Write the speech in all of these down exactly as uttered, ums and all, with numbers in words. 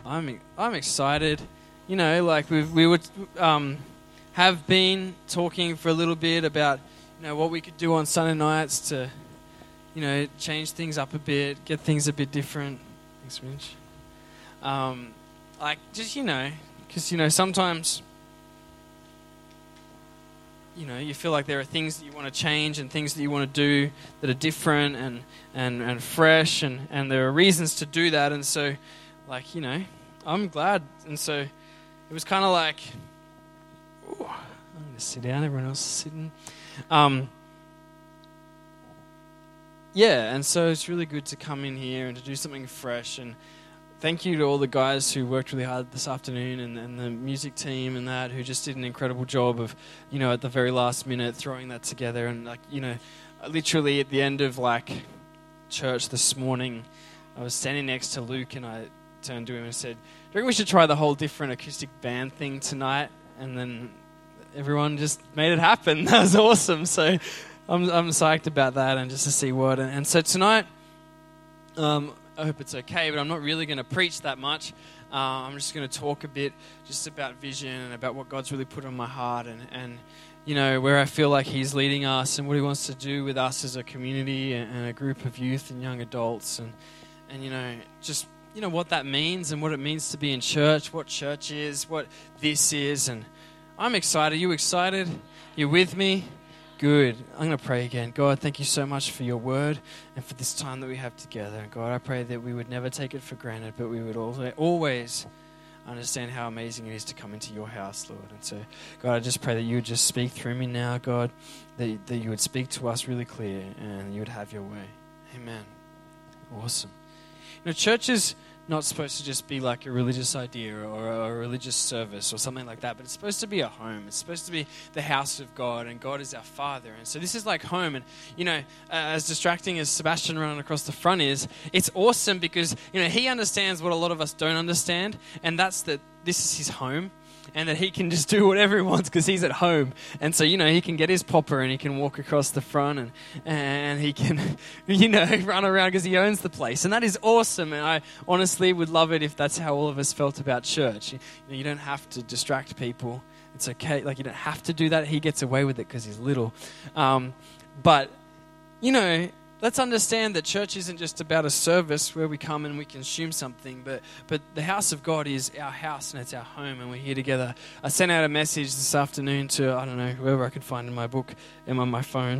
I'm I'm excited. You know, like we we would um, have been talking for a little bit about you know what we could do on Sunday nights to you know change things up a bit, get things a bit different. Thanks, Mitch. Um, like just you know, because you know sometimes you know you feel like there are things that you want to change and things that you want to do that are different and and and fresh and and there are reasons to do that, and so like you know I'm glad, and so it was kind of like, ooh, I'm going to sit down, everyone else is sitting. Um, yeah, and so it's really good to come in here and to do something fresh, and thank you to all the guys who worked really hard this afternoon and, and the music team and that who just did an incredible job of, you know, at the very last minute throwing that together, and like, you know, literally at the end of like church this morning, I was standing next to Luke and I turned to him and said, do you reckon we should try the whole different acoustic band thing tonight? And then everyone just made it happen. That was awesome. So I'm I'm psyched about that and just to see what. And, and so tonight, um, I hope it's okay, but I'm not really going to preach that much. Uh, I'm just going to talk a bit just about vision and about what God's really put on my heart and, and you know, where I feel like He's leading us and what He wants to do with us as a community and, and a group of youth and young adults and, and you know, just you know what that means and what it means to be in church, what church is, what this is, and I'm excited. You excited? You with me? Good. I'm going to pray again. God, thank you so much for your word and for this time that we have together. And God, I pray that we would never take it for granted, but we would always understand how amazing it is to come into your house, Lord. And so, God, I just pray that you would just speak through me now, God, that, that you would speak to us really clear and you would have your way. Amen. Awesome. You know, church is not supposed to just be like a religious idea or a religious service or something like that, but it's supposed to be a home. It's supposed to be the house of God, and God is our Father. And so this is like home. And, you know, uh, as distracting as Sebastian running across the front is, it's awesome because, you know, he understands what a lot of us don't understand, and that's that this is his home. And that he can just do whatever he wants because he's at home. And so, you know, he can get his popper and he can walk across the front and and he can, you know, run around because he owns the place. And that is awesome. And I honestly would love it if that's how all of us felt about church. You, you know, you don't have to distract people. It's okay. Like, you don't have to do that. He gets away with it because he's little. Um, but, you know, let's understand that church isn't just about a service where we come and we consume something, but but the house of God is our house and it's our home and we're here together. I sent out a message this afternoon to, I don't know, whoever I could find in my book and on my phone.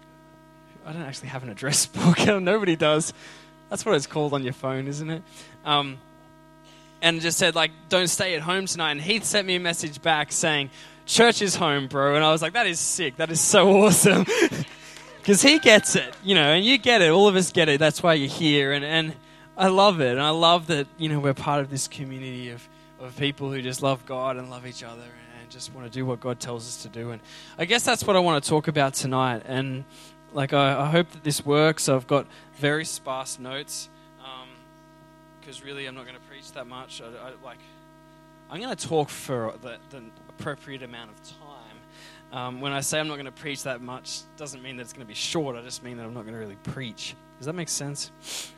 I don't actually have an address book. Nobody does. That's what it's called on your phone, isn't it? Um, and just said, like, don't stay at home tonight. And Heath sent me a message back saying, church is home, bro. And I was like, that is sick. That is so awesome. Because he gets it, you know, and you get it. All of us get it. That's why you're here. And, and I love it. And I love that, you know, we're part of this community of, of people who just love God and love each other and just want to do what God tells us to do. And I guess that's what I want to talk about tonight. And, like, I, I hope that this works. I've got very sparse notes because um, really I'm not going to preach that much. I, I, like, I'm going to talk for the, the appropriate amount of time. Um, when I say I'm not going to preach that much, doesn't mean that it's going to be short. I just mean that I'm not going to really preach. Does that make sense?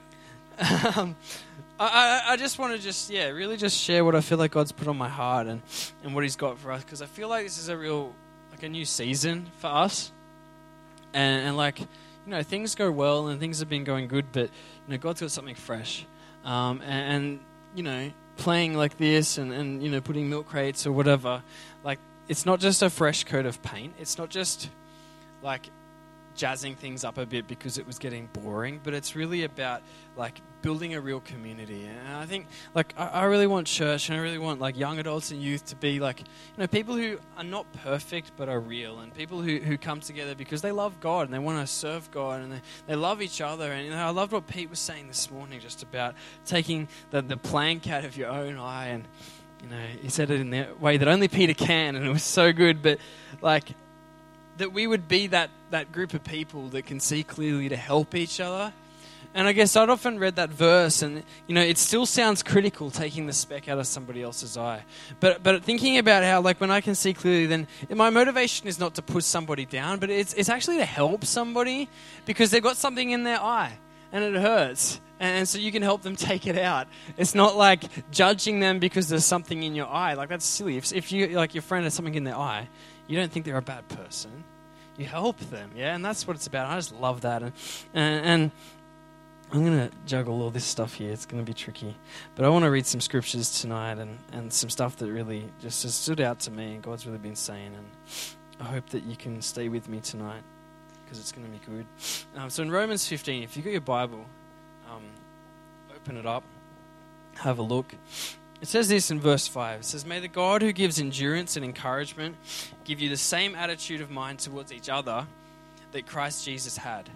um, I, I, I just want to just, yeah, really just share what I feel like God's put on my heart and, and what He's got for us. Because I feel like this is a real, like a new season for us. And, and like, you know, things go well and things have been going good, but, you know, God's got something fresh. Um, and, and, you know, playing like this and, and, you know, putting milk crates or whatever, like, it's not just a fresh coat of paint. It's not just like jazzing things up a bit because it was getting boring, but it's really about like building a real community. And I think like I, I really want church and I really want like young adults and youth to be like, you know, people who are not perfect but are real, and people who, who come together because they love God and they want to serve God and they, they love each other. And you know, I loved what Pete was saying this morning just about taking the, the plank out of your own eye. And you know, he said it in the way that only Peter can, and it was so good. But like, that we would be that, that group of people that can see clearly to help each other. And I guess I'd often read that verse, and you know, it still sounds critical taking the speck out of somebody else's eye. But but thinking about how, like, when I can see clearly, then my motivation is not to push somebody down, but it's it's actually to help somebody because they've got something in their eye and it hurts. And so you can help them take it out. It's not like judging them because there's something in your eye. Like, that's silly. If, if you, like, your friend has something in their eye, you don't think they're a bad person. You help them, yeah? And that's what it's about. I just love that. And, and, and I'm going to juggle all this stuff here. It's going to be tricky. But I want to read some scriptures tonight and, and some stuff that really just has stood out to me and God's really been saying. And I hope that you can stay with me tonight because it's going to be good. Um, so in Romans fifteen, if you've got your Bible, um, open it up, have a look. It says this in verse five. It says, "May the God who gives endurance and encouragement give you the same attitude of mind towards each other that Christ Jesus had,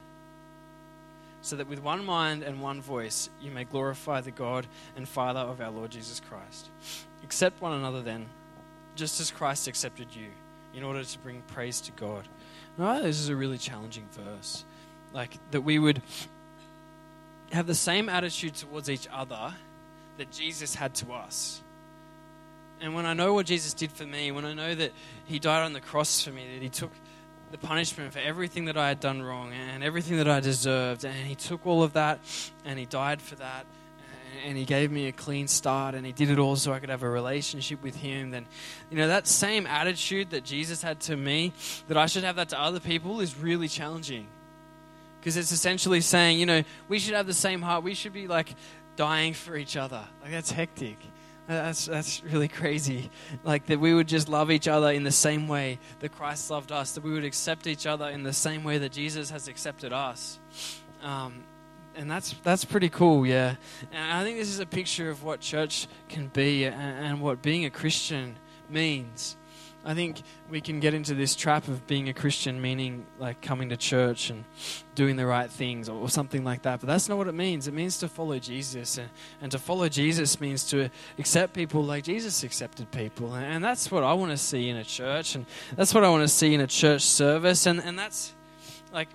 so that with one mind and one voice you may glorify the God and Father of our Lord Jesus Christ. Accept one another then, just as Christ accepted you, in order to bring praise to God." Now, this is a really challenging verse. Like, that we would have the same attitude towards each other that Jesus had to us. And when I know what Jesus did for me, when I know that he died on the cross for me, that he took the punishment for everything that I had done wrong and everything that I deserved, and he took all of that and he died for that, and he gave me a clean start, and he did it all so I could have a relationship with him, then, you know, that same attitude that Jesus had to me, that I should have that to other people, is really challenging. Because it's essentially saying, you know, we should have the same heart. We should be like dying for each other. Like, that's hectic. That's that's really crazy. Like, that we would just love each other in the same way that Christ loved us. That we would accept each other in the same way that Jesus has accepted us. Um, and that's that's pretty cool, yeah. And I think this is a picture of what church can be and, and what being a Christian means. I think we can get into this trap of being a Christian meaning like coming to church and doing the right things or, or something like that. But that's not what it means. It means to follow Jesus. And, and to follow Jesus means to accept people like Jesus accepted people. And, and that's what I want to see in a church. And that's what I want to see in a church service. And, and that's like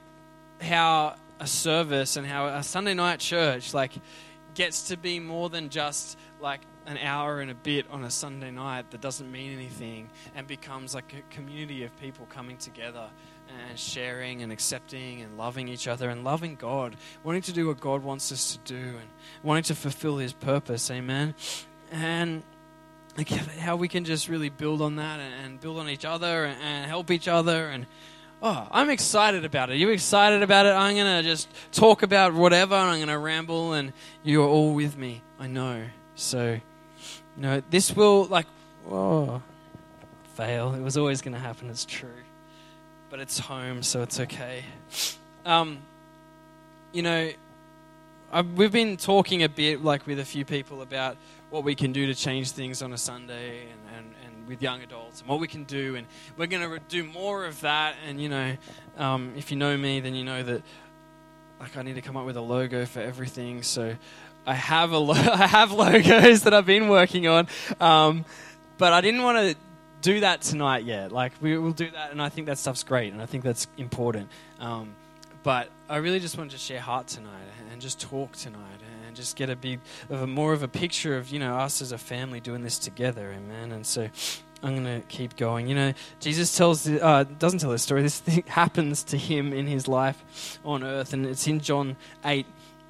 how a service and how a Sunday night church like gets to be more than just like an hour and a bit on a Sunday night that doesn't mean anything, and becomes like a community of people coming together and sharing and accepting and loving each other and loving God, wanting to do what God wants us to do and wanting to fulfill his purpose. Amen. And like how we can just really build on that and, and build on each other and, and help each other. And oh, I'm excited about it. Are you excited about it? I'm going to just talk about whatever, and I'm going to ramble, and you're all with me. I know. So, you know, this will, like, whoa, fail. It was always going to happen, it's true. But it's home, so it's okay. Um, you know, I've, we've been talking a bit, like, with a few people about what we can do to change things on a Sunday and, and, and with young adults and what we can do. And we're going to do more of that. And, you know, um, if you know me, then you know that, like, I need to come up with a logo for everything. So I have a lo- I have logos that I've been working on, um, but I didn't want to do that tonight yet. Like, we will do that, and I think that stuff's great, and I think that's important. Um, but I really just wanted to share heart tonight and just talk tonight and just get a big, of a, more of a picture of, you know, us as a family doing this together, amen. And so I'm going to keep going. You know, Jesus tells, the, uh, doesn't tell this story. This thing happens to him in his life on earth, and it's in John eight.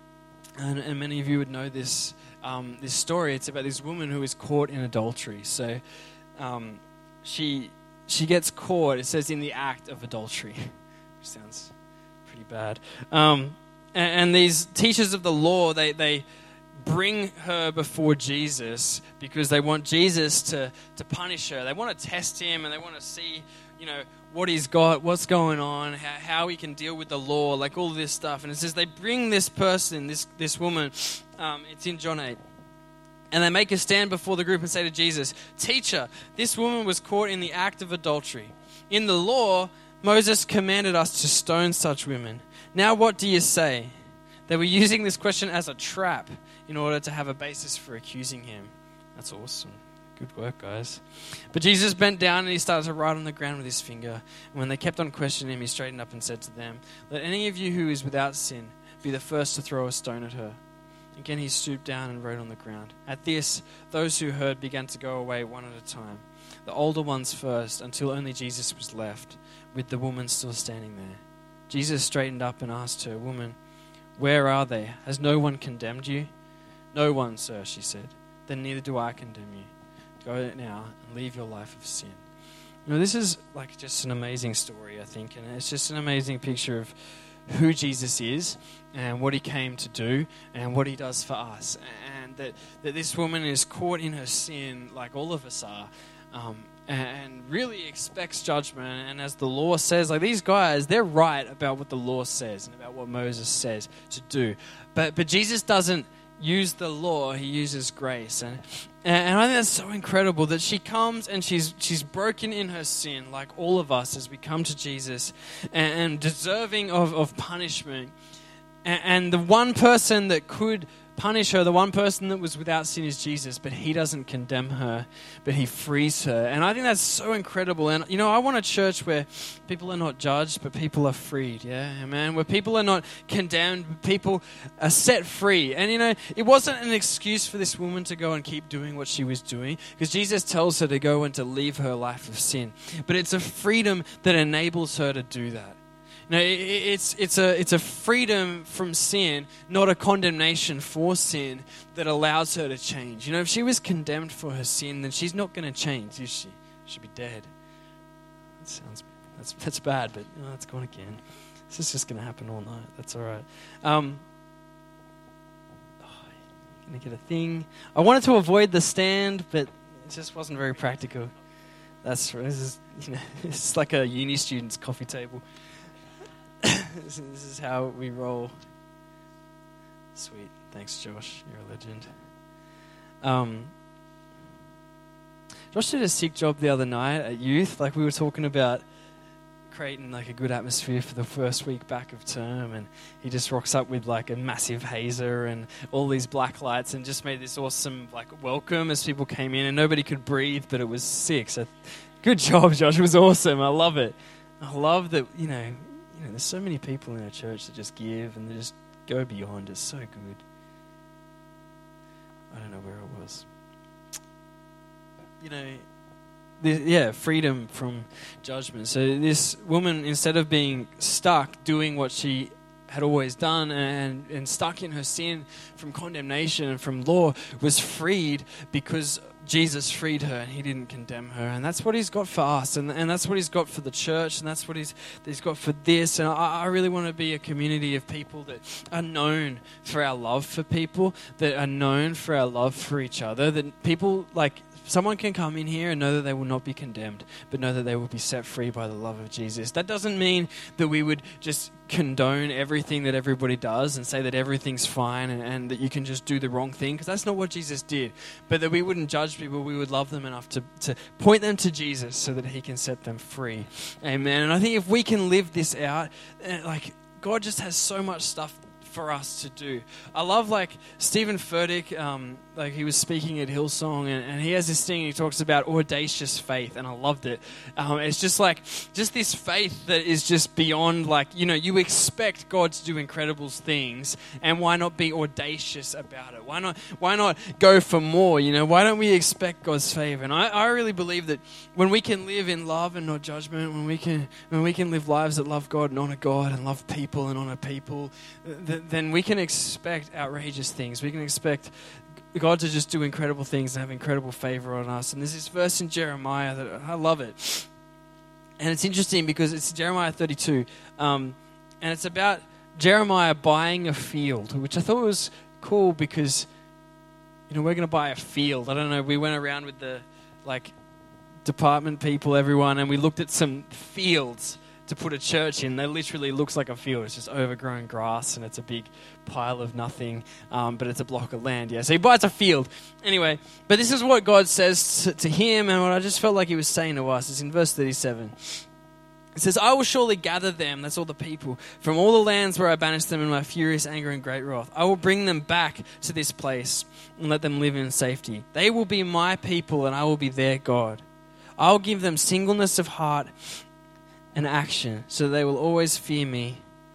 And, and many of you would know this um, this story. It's about this woman who is caught in adultery. So um, she she gets caught, it says, in the act of adultery, which sounds pretty bad. Um, and, and these teachers of the law, they, they bring her before Jesus because they want Jesus to, to punish her. They want to test him, and they want to see, you know, what he's got, what's going on, how, how he can deal with the law, like all this stuff. And it says they bring this person, this this woman, um, it's in John eight, and they make a stand before the group and say to Jesus, "Teacher, this woman was caught in the act of adultery. In the law, Moses commanded us to stone such women. Now what do you say?" They were using this question as a trap in order to have a basis for accusing him. That's awesome. Good work, guys. But Jesus bent down and he started to write on the ground with his finger. And when they kept on questioning him, he straightened up and said to them, "Let any of you who is without sin be the first to throw a stone at her." Again, he stooped down and wrote on the ground. At this, those who heard began to go away one at a time, the older ones first, until only Jesus was left, with the woman still standing there. Jesus straightened up and asked her, "Woman, Where are they? Has no one condemned you?" "No one, sir," she said. "Then neither do I condemn you. Go now and leave your life of sin." You know, this is like just an amazing story, I think, and it's just an amazing picture of who Jesus is and what he came to do and what he does for us. And that, that this woman is caught in her sin like all of us are, um, and really expects judgment. And as the law says, like these guys, they're right about what the law says and about what Moses says to do. But but Jesus doesn't use the law, he uses grace. And and I think that's so incredible that she comes and she's she's broken in her sin like all of us as we come to Jesus, and, and deserving of, of punishment. And, and the one person that could punish her, the one person that was without sin is Jesus, but he doesn't condemn her, but he frees her. And I think that's so incredible. And, you know, I want a church where people are not judged, but people are freed, yeah, amen? Where people are not condemned, but people are set free. And, you know, it wasn't an excuse for this woman to go and keep doing what she was doing, because Jesus tells her to go and to leave her life of sin. But it's a freedom that enables her to do that. No, it's it's a it's a freedom from sin, not a condemnation for sin, that allows her to change. You know, if she was condemned for her sin, then she's not going to change, is she? She'd be dead. That sounds that's that's bad, but oh, it's gone again. This is just going to happen all night. That's all right. Um, oh, gonna get a thing. I wanted to avoid the stand, but it just wasn't very practical. That's this is you know it's like a uni student's coffee table. This is how we roll. Sweet. Thanks, Josh. You're a legend. Um, Josh did a sick job the other night at youth. Like we were talking about creating like a good atmosphere for the first week back of term, and he just rocks up with like a massive hazer and all these black lights and just made this awesome like welcome as people came in, and nobody could breathe, but it was sick. So good job, Josh. It was awesome. I love it. I love that, you know, You know, there's so many people in our church that just give and they just go beyond. It's so good. I don't know where it was. You know, the, yeah, freedom from judgment. So this woman, instead of being stuck doing what she had always done and, and stuck in her sin from condemnation and from law, was freed because Jesus freed her and he didn't condemn her. And that's what he's got for us. And, and that's what he's got for the church. And that's what he's, he's got for this. And I, I really want to be a community of people that are known for our love for people, that are known for our love for each other, that people like, someone can come in here and know that they will not be condemned, but know that they will be set free by the love of Jesus. That doesn't mean that we would just condone everything that everybody does and say that everything's fine and, and that you can just do the wrong thing, because that's not what Jesus did. But that we wouldn't judge people, we would love them enough to, to point them to Jesus so that he can set them free. Amen. And I think if we can live this out, like God just has so much stuff for us to do. I love like Stephen Furtick, um, like he was speaking at Hillsong, and, and he has this thing, he talks about audacious faith, and I loved it. Um, it's just like, just this faith that is just beyond like, you know, you expect God to do incredible things, and why not be audacious about it? Why not, why not go for more? You know, why don't we expect God's favor? And I, I really believe that when we can live in love and not judgment, when we can, when we can live lives that love God and honor God and love people and honor people, th- then we can expect outrageous things. We can expect God to just do incredible things and have incredible favor on us. And there's this verse in Jeremiah that I love it. And it's interesting because it's Jeremiah thirty-two. Um, and it's about Jeremiah buying a field, which I thought was cool because, you know, we're going to buy a field. I don't know, we went around with the, like, department people, everyone, and we looked at some fields to put a church in. That literally looks like a field. It's just overgrown grass and it's a big pile of nothing, um, but it's a block of land. Yeah, so he buys a field. Anyway, but this is what God says to, to him, and what I just felt like he was saying to us is in verse thirty-seven. It says, "I will surely gather them," that's all the people, "from all the lands where I banished them in my furious anger and great wrath. I will bring them back to this place and let them live in safety. They will be my people and I will be their God. I will give them singleness of heart and action, so they will always fear me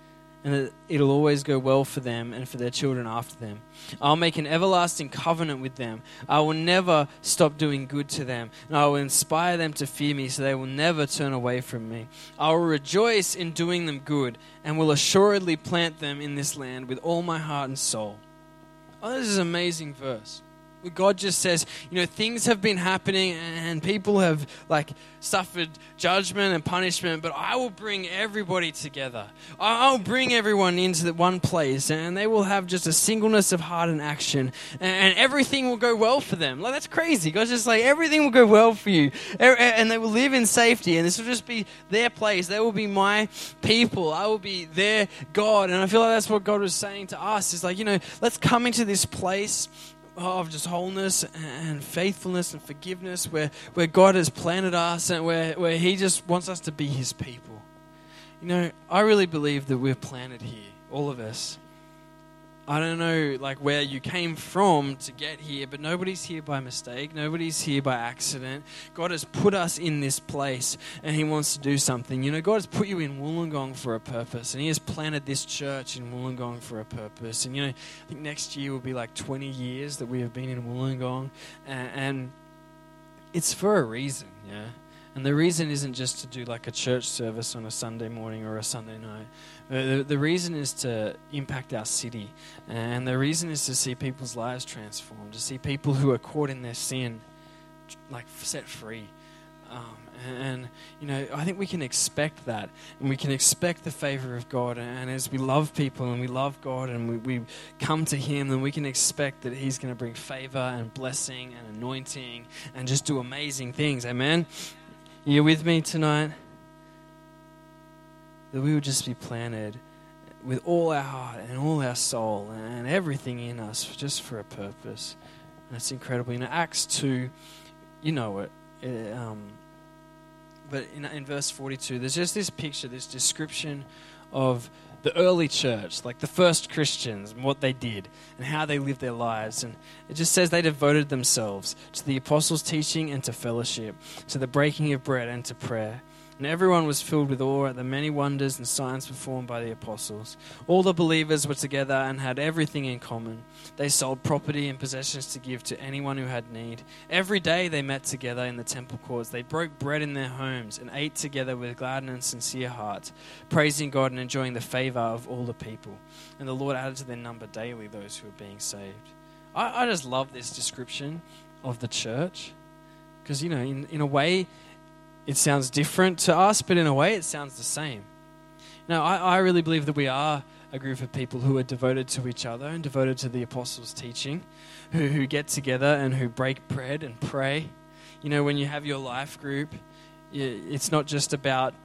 and that it'll always go well for them and for their children after them. I'll make an everlasting covenant with them. I will never stop doing good to them, and I will inspire them to fear me so they will never turn away from me. I will rejoice in doing them good and will assuredly plant them in this land with all my heart and soul. Oh, this is an amazing verse. God just says, you know, things have been happening and people have like suffered judgment and punishment, but I will bring everybody together. I'll bring everyone into the one place and they will have just a singleness of heart and action, and everything will go well for them. Like, that's crazy. God's just like, everything will go well for you, and they will live in safety, and this will just be their place. They will be my people. I will be their God. And I feel like that's what God was saying to us, is like, you know, let's come into this place of just wholeness and faithfulness and forgiveness, where, where God has planted us and where, where He just wants us to be His people. You know, I really believe that we're planted here, all of us. I don't know like where you came from to get here, but nobody's here by mistake. Nobody's here by accident. God has put us in this place and He wants to do something. You know, God has put you in Wollongong for a purpose, and He has planted this church in Wollongong for a purpose. And you know, I think next year will be like twenty years that we have been in Wollongong, and, and it's for a reason, yeah. And the reason isn't just to do like a church service on a Sunday morning or a Sunday night. The, the reason is to impact our city. And the reason is to see people's lives transformed, to see people who are caught in their sin like set free. Um, and, and, you know, I think we can expect that. And we can expect the favor of God. And, and as we love people and we love God and we, we come to Him, then we can expect that He's going to bring favor and blessing and anointing and just do amazing things. Amen? You with me tonight? That we would just be planted with all our heart and all our soul and everything in us just for a purpose. And it's incredible. In Acts two, you know it. it um, but in, in verse forty-two, there's just this picture, this description of the early church, like the first Christians, and what they did and how they lived their lives. And it just says they devoted themselves to the apostles' teaching and to fellowship, to the breaking of bread and to prayer. And everyone was filled with awe at the many wonders and signs performed by the apostles. All the believers were together and had everything in common. They sold property and possessions to give to anyone who had need. Every day they met together in the temple courts. They broke bread in their homes and ate together with glad and sincere hearts, praising God and enjoying the favor of all the people. And the Lord added to their number daily those who were being saved. I, I just love this description of the church, because, you know, in, in a way, it sounds different to us, but in a way it sounds the same. Now, I, I really believe that we are a group of people who are devoted to each other and devoted to the apostles' teaching, who, who get together and who break bread and pray. You know, when you have your life group, it's not just about,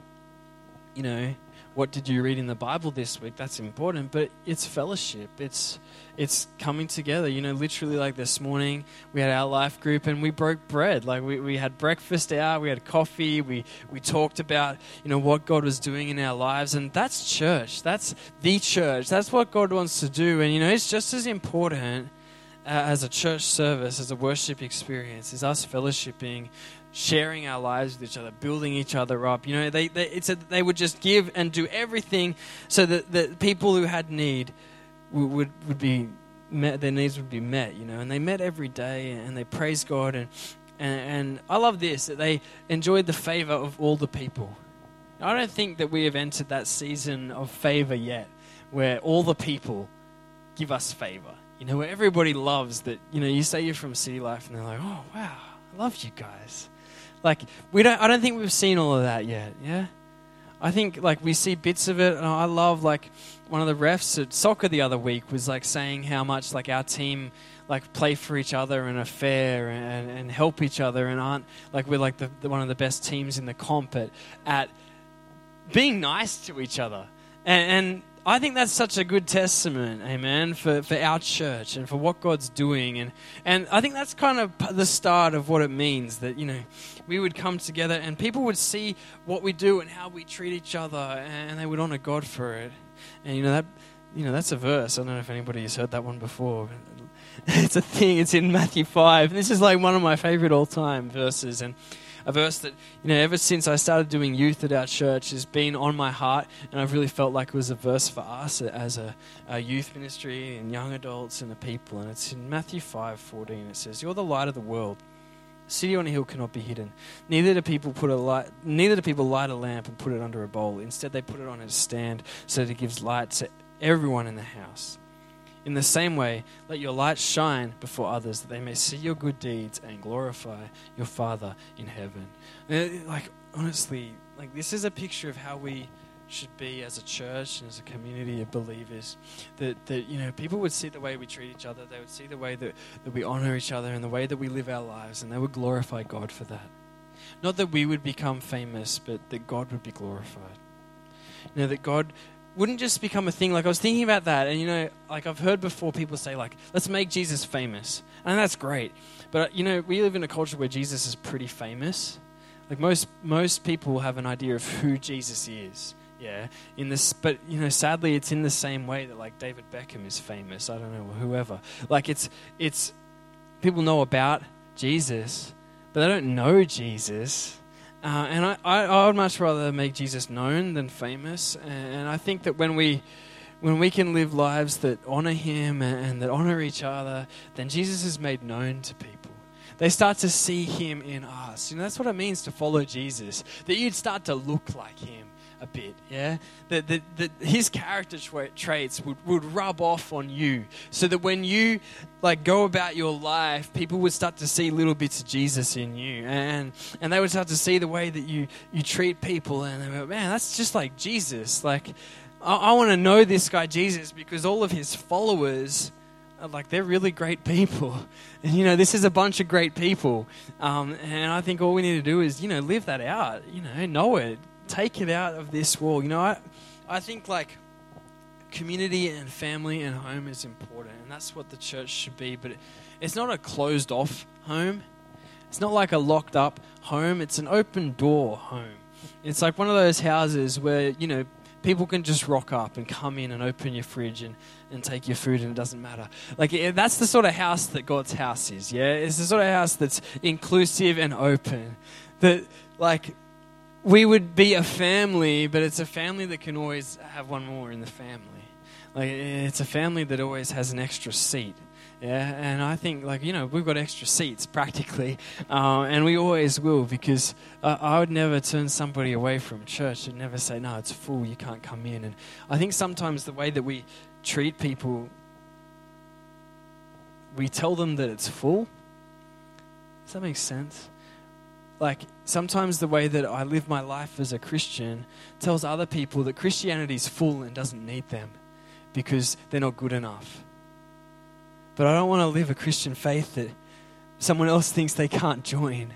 you know, what did you read in the Bible this week? That's important, but it's fellowship. It's it's coming together. You know, literally like this morning, we had our life group and we broke bread. Like we, we had breakfast out, we had coffee, we, we talked about, you know, what God was doing in our lives. And that's church. That's the church. That's what God wants to do. And, you know, it's just as important uh, as a church service, as a worship experience, is us fellowshipping, sharing our lives with each other, building each other up. You know, they, they it said they would just give and do everything so that the people who had need would, would, would be met, their needs would be met, you know, and they met every day and they praised God. And, and, and I love this, that they enjoyed the favor of all the people. I don't think that we have entered that season of favor yet, where all the people give us favor. You know, where everybody loves that, you know, you say you're from City Life and they're like, oh, wow, I love you guys. Like, we don't, I don't think we've seen all of that yet, yeah? I think, like, we see bits of it, and I love, like, one of the refs at soccer the other week was, like, saying how much, like, our team, like, play for each other and are fair and, and help each other and aren't, like, we're, like, the, the one of the best teams in the comp at, at being nice to each other. And, and I think that's such a good testament, amen, for, for our church and for what God's doing. And, and I think that's kind of the start of what it means, that, you know, we would come together and people would see what we do and how we treat each other, and they would honor God for it. And, you know, that, you know, that's a verse. I don't know if anybody has heard that one before. It's a thing. It's in Matthew five. This is like one of my favorite all-time verses. And a verse that, you know, ever since I started doing youth at our church has been on my heart, and I've really felt like it was a verse for us as a, a youth ministry and young adults and the people. And it's in Matthew five fourteen. It says, "You're the light of the world. A city on a hill cannot be hidden. Neither do people put a light. Neither do people light a lamp and put it under a bowl. Instead, they put it on a stand so that it gives light to everyone in the house. In the same way, let your light shine before others, that they may see your good deeds and glorify your Father in heaven." And like, honestly, like this is a picture of how we should be as a church and as a community of believers. That, that you know, people would see the way we treat each other. They would see the way that, that we honor each other and the way that we live our lives, and they would glorify God for that. Not that we would become famous, but that God would be glorified. You know, that God wouldn't just become a thing. Like, I was thinking about that, and you know, like I've heard before people say, like, let's make Jesus famous. And that's great. But you know, we live in a culture where Jesus is pretty famous. Like most most people have an idea of who Jesus is. Yeah, in this, but you know, sadly, it's in the same way that like David Beckham is famous. I don't know, whoever. Like it's it's people know about Jesus, but they don't know Jesus. Uh, and I, I, I would much rather make Jesus known than famous. And I think that when we when we can live lives that honor Him and, and that honor each other, then Jesus is made known to people. They start to see Him in us. You know, that's what it means to follow Jesus. That you'd start to look like Him a bit, yeah? That, that, that His character tra- traits would, would rub off on you, so that when you like go about your life, people would start to see little bits of Jesus in you, and and they would start to see the way that you, you treat people, and they go, man, that's just like Jesus. Like, I, I want to know this guy Jesus because all of His followers are like, they're really great people. And, you know, this is a bunch of great people. Um, and I think all we need to do is, you know, live that out, you know, know it. Take it out of this world. You know, I, I think like community and family and home is important, and that's what the church should be. But it, it's not a closed off home. It's not like a locked up home. It's an open door home. It's like one of those houses where, you know, people can just rock up and come in and open your fridge and, and take your food, and it doesn't matter. Like, it, that's the sort of house that God's house is, yeah? It's the sort of house that's inclusive and open. That, like, we would be a family, but it's a family that can always have one more in the family. Like, it's a family that always has an extra seat. Yeah, and I think, like, you know, we've got extra seats practically, uh, and we always will, because uh, I would never turn somebody away from church and never say, no, it's full, you can't come in. And I think sometimes the way that we treat people, we tell them that it's full. Does that make sense? Like, sometimes the way that I live my life as a Christian tells other people that Christianity's full and doesn't need them because they're not good enough. But I don't want to live a Christian faith that someone else thinks they can't join.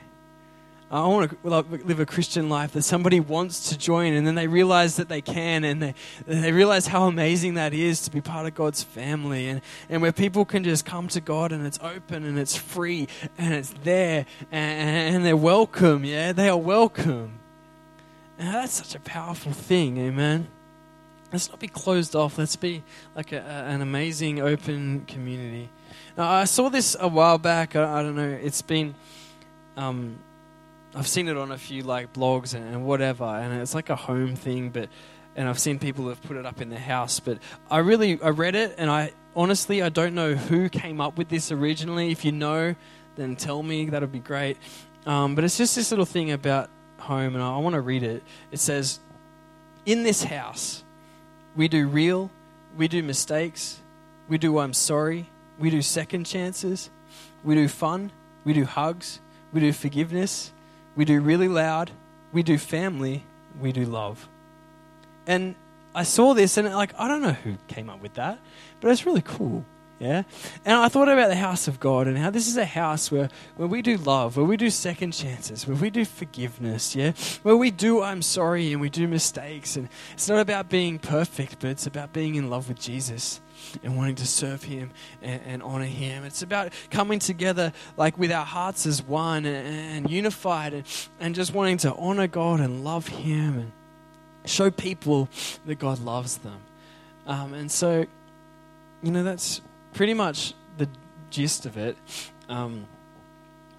I want to live a Christian life that somebody wants to join, and then they realize that they can, and they they realize how amazing that is to be part of God's family, and, and where people can just come to God, and it's open, and it's free, and it's there, and, and they're welcome, yeah? They are welcome. And that's such a powerful thing, amen? Let's not be closed off. Let's be like a, a, an amazing, open community. Now, I saw this a while back. I, I don't know. It's been... Um, I've seen it on a few like blogs and, and whatever, and it's like a home thing, but and I've seen people have put it up in their house. But I really I read it, and I honestly I don't know who came up with this originally. If you know, then tell me. That would be great. Um, but it's just this little thing about home, and I, I want to read it. It says, "In this house, we do real, we do mistakes, we do I'm sorry, we do second chances, we do fun, we do hugs, we do forgiveness." We do really loud, we do family, we do love. And I saw this, and like, I don't know who came up with that, but it's really cool, yeah? And I thought about the house of God and how this is a house where, where we do love, where we do second chances, where we do forgiveness, yeah? Where we do I'm sorry and we do mistakes. And it's not about being perfect, but it's about being in love with Jesus and wanting to serve Him and, and honor Him. It's about coming together like with our hearts as one and, and unified and, and just wanting to honor God and love Him and show people that God loves them. Um, and so, you know, that's pretty much the gist of it. Um,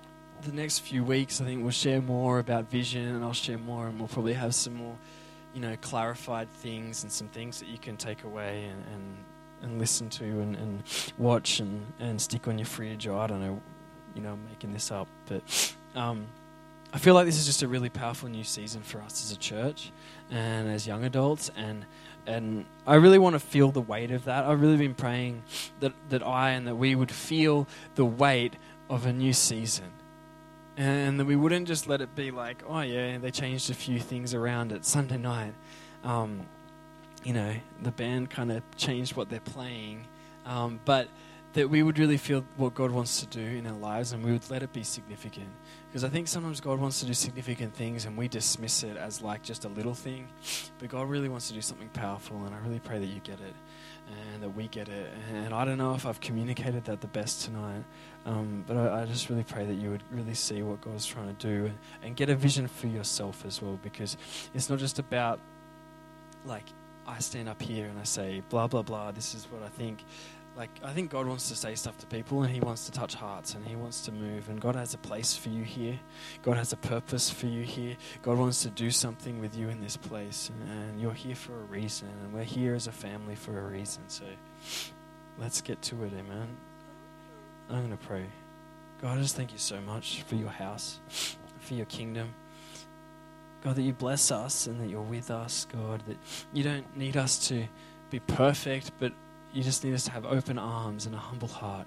the next few weeks, I think we'll share more about vision, and I'll share more, and we'll probably have some more, you know, clarified things and some things that you can take away and, and, and listen to and, and watch and, and stick on your fridge, or I don't know, you know, I'm making this up. But um, I feel like this is just a really powerful new season for us as a church and as young adults, and and I really want to feel the weight of that. I've really been praying that, that I and that we would feel the weight of a new season. And that we wouldn't just let it be like, oh yeah, they changed a few things around at Sunday night. Um, you know, the band kind of changed what they're playing. Um, but that we would really feel what God wants to do in our lives, and we would let it be significant. Because I think sometimes God wants to do significant things and we dismiss it as like just a little thing. But God really wants to do something powerful, and I really pray that you get it and that we get it. And I don't know if I've communicated that the best tonight, um, but I, I just really pray that you would really see what God's trying to do, and, and get a vision for yourself as well, because it's not just about like I stand up here and I say blah, blah, blah, this is what I think. Like, I think God wants to say stuff to people, and he wants to touch hearts, and he wants to move, and God has a place for you here. God has a purpose for you here. God wants to do something with you in this place, and, and you're here for a reason, and we're here as a family for a reason. So let's get to it, amen. I'm going to pray. God, I just thank you so much for your house, for your kingdom. God, that you bless us and that you're with us, God, that you don't need us to be perfect, but you just need us to have open arms and a humble heart.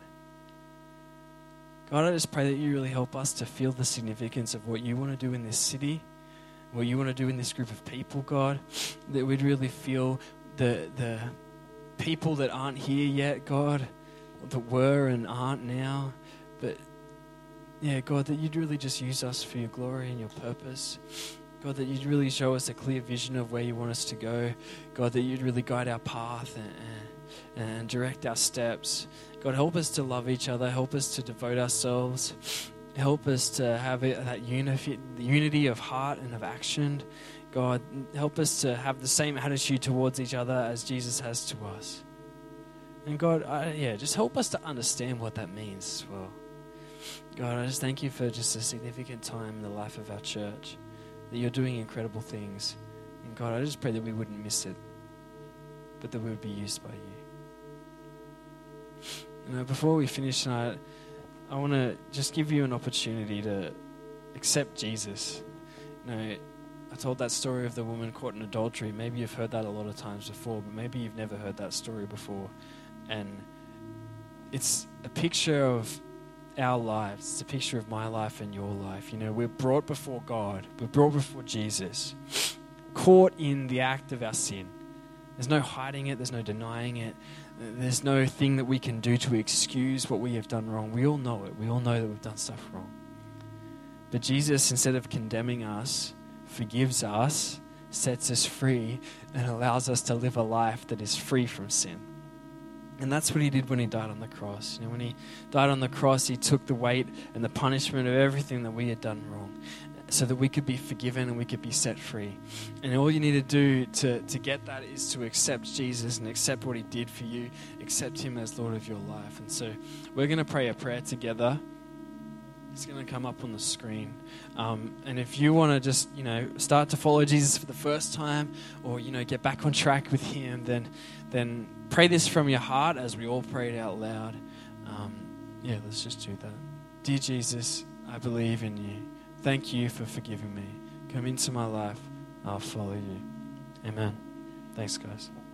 God, I just pray that you really help us to feel the significance of what you want to do in this city, what you want to do in this group of people, God, that we'd really feel the the people that aren't here yet, God, that were and aren't now, but yeah, God, that you'd really just use us for your glory and your purpose. God, that you'd really show us a clear vision of where you want us to go. God, that you'd really guide our path and, and, and direct our steps. God, help us to love each other. Help us to devote ourselves. Help us to have it, that unity, unity of heart and of action. God, help us to have the same attitude towards each other as Jesus has to us. And God, I, yeah, just help us to understand what that means as well. God, I just thank you for just a significant time in the life of our church, that you're doing incredible things. And God, I just pray that we wouldn't miss it, but that we would be used by you. You know, before we finish tonight, I want to just give you an opportunity to accept Jesus. You know, I told that story of the woman caught in adultery. Maybe you've heard that a lot of times before, but maybe you've never heard that story before. And it's a picture of our lives. It's a picture of my life and your life. You know, we're brought before God. We're brought before Jesus, caught in the act of our sin. There's no hiding it. There's no denying it. There's no thing that we can do to excuse what we have done wrong. We all know it. We all know that we've done stuff wrong. But Jesus, instead of condemning us, forgives us, sets us free, and allows us to live a life that is free from sin. And that's what he did when he died on the cross. You know, when he died on the cross, he took the weight and the punishment of everything that we had done wrong, so that we could be forgiven and we could be set free. And all you need to do to, to get that is to accept Jesus and accept what he did for you, accept him as Lord of your life. And so we're going to pray a prayer together. It's going to come up on the screen. Um, and if you want to just, you know, start to follow Jesus for the first time, or, you know, get back on track with him, then then pray this from your heart as we all pray it out loud. Um, yeah, let's just do that. Dear Jesus, I believe in you. Thank you for forgiving me. Come into my life. I'll follow you. Amen. Thanks, guys.